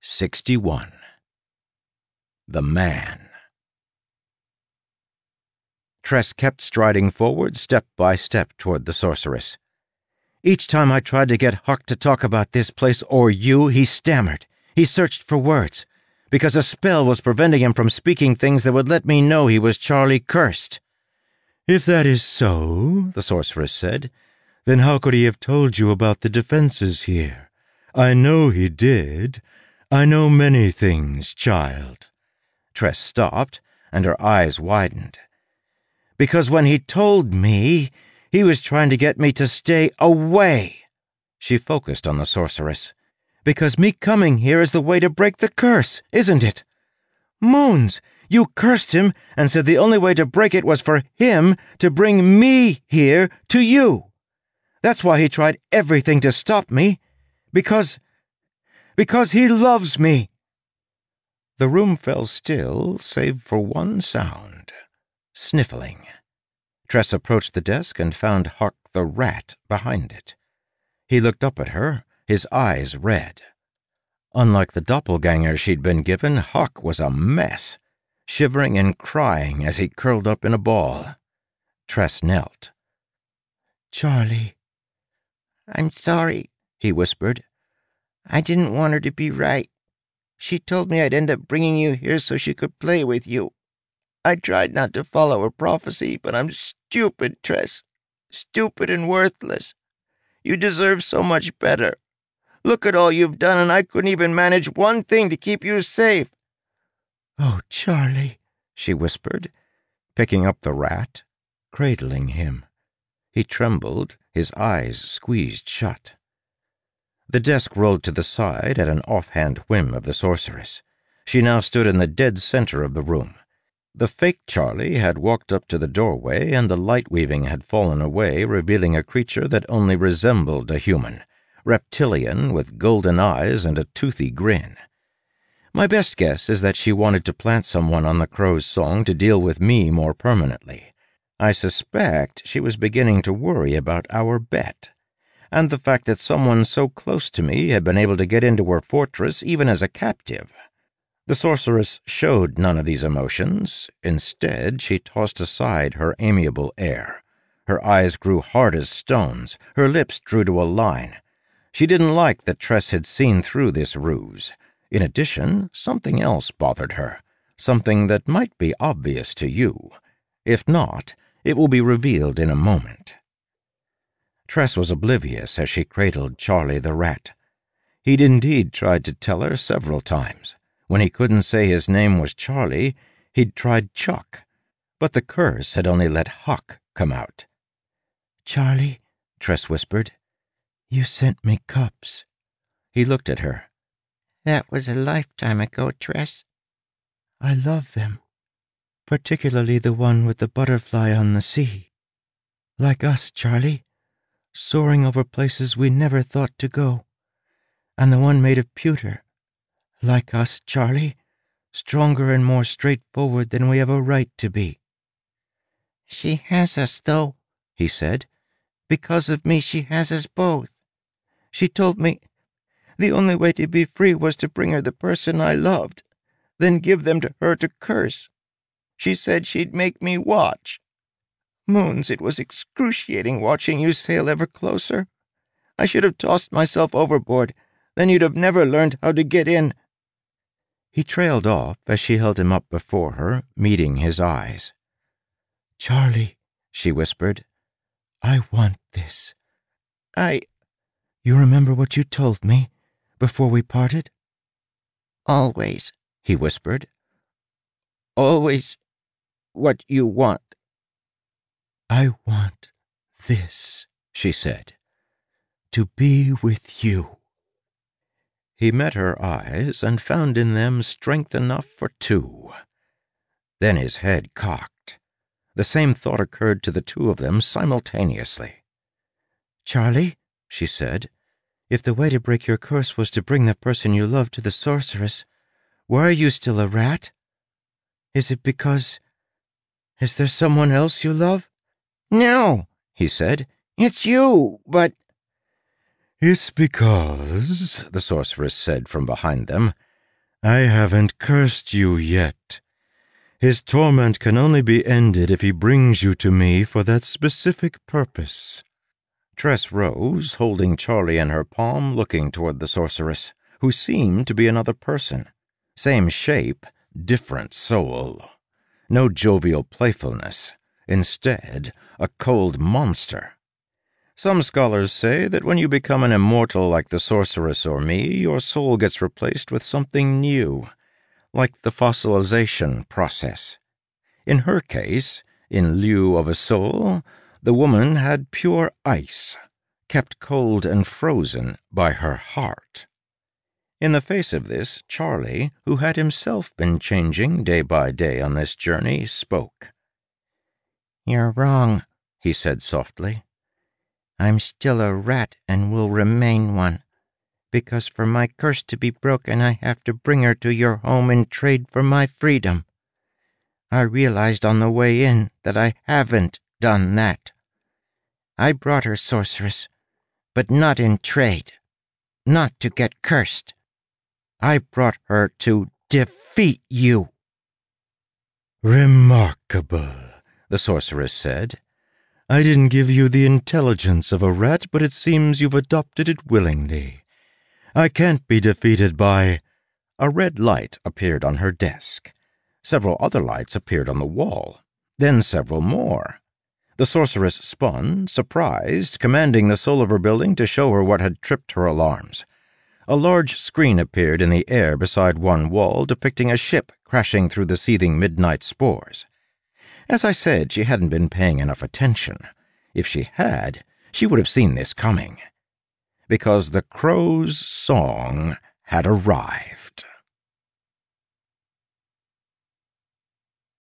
61. The Man. Tress kept striding forward step by step toward the sorceress. Each time I tried to get Huck to talk about this place or you, he stammered. He searched for words, because a spell was preventing him from speaking things that would let me know he was Charlie cursed. "If that is so," the sorceress said, "then how could he have told you about the defenses here? I know he did. I know many things, child." Tress stopped, and her eyes widened. "Because when he told me, he was trying to get me to stay away." She focused on the sorceress. "Because me coming here is the way to break the curse, isn't it? Moons, you cursed him and said the only way to break it was for him to bring me here to you. That's why he tried everything to stop me. Because he loves me." The room fell still, save for one sound. Sniffling. Tress approached the desk and found Huck the rat behind it. He looked up at her, his eyes red. Unlike the doppelganger she'd been given, Huck was a mess, shivering and crying as he curled up in a ball. Tress knelt. "Charlie." "I'm sorry," he whispered. "I didn't want her to be right. She told me I'd end up bringing you here so she could play with you. I tried not to follow her prophecy, but I'm stupid, Tress. Stupid and worthless. You deserve so much better. Look at all you've done, and I couldn't even manage one thing to keep you safe." "Oh, Charlie," she whispered, picking up the rat, cradling him. He trembled, his eyes squeezed shut. The desk rolled to the side at an offhand whim of the sorceress. She now stood in the dead center of the room. The fake Charlie had walked up to the doorway, and the light weaving had fallen away, revealing a creature that only resembled a human, reptilian with golden eyes and a toothy grin. My best guess is that she wanted to plant someone on the crow's song to deal with me more permanently. I suspect she was beginning to worry about our bet, and the fact that someone so close to me had been able to get into her fortress even as a captive. The sorceress showed none of these emotions. Instead, she tossed aside her amiable air. Her eyes grew hard as stones, her lips drew to a line. She didn't like that Tress had seen through this ruse. In addition, something else bothered her, something that might be obvious to you. If not, it will be revealed in a moment. Tress was oblivious as she cradled Charlie the rat. He'd indeed tried to tell her several times. When he couldn't say his name was Charlie, he'd tried Chuck. But the curse had only let Huck come out. "Charlie," Tress whispered, "you sent me cups." He looked at her. "That was a lifetime ago, Tress." "I love them, particularly the one with the butterfly on the sea. Like us, Charlie, soaring over places we never thought to go. And the one made of pewter. Like us, Charlie, stronger and more straightforward than we have a right to be." "She has us, though," he said. "Because of me, she has us both. She told me the only way to be free was to bring her the person I loved, then give them to her to curse. She said she'd make me watch. Moons, it was excruciating watching you sail ever closer. I should have tossed myself overboard, then you'd have never learned how to get in." He trailed off as she held him up before her, meeting his eyes. "Charlie," she whispered, "I want this. I—" "You remember what you told me before we parted?" "Always," he whispered. "Always what you want." "I want this," she said, "to be with you." He met her eyes and found in them strength enough for two. Then his head cocked. The same thought occurred to the two of them simultaneously. "Charlie," she said, "if the way to break your curse was to bring the person you love to the sorceress, why are you still a rat? Is it because... Is there someone else you love?" "No," he said. "It's you, but—" "It's because," the sorceress said from behind them, I haven't cursed you yet. His torment can only be ended if he brings you to me for that specific purpose." Tress rose, holding Charlie in her palm, looking toward the sorceress, who seemed to be another person. Same shape, different soul. No jovial playfulness. Instead, a cold monster. Some scholars say that when you become an immortal like the sorceress or me, your soul gets replaced with something new, like the fossilization process. In her case, in lieu of a soul, the woman had pure ice, kept cold and frozen by her heart. In the face of this, Charlie, who had himself been changing day by day on this journey, spoke. "You're wrong," he said softly. "I'm still a rat and will remain one, because for my curse to be broken I have to bring her to your home in trade for my freedom. I realized on the way in that I haven't done that. I brought her, sorceress, but not in trade, not to get cursed. I brought her to defeat you." "Remarkable," the sorceress said. "I didn't give you the intelligence of a rat, but it seems you've adopted it willingly. I can't be defeated by—" A red light appeared on her desk. Several other lights appeared on the wall. Then several more. The sorceress spun, surprised, commanding the Soliver building to show her what had tripped her alarms. A large screen appeared in the air beside one wall, depicting a ship crashing through the seething midnight spores. As I said, she hadn't been paying enough attention. If she had, she would have seen this coming. Because the crow's song had arrived.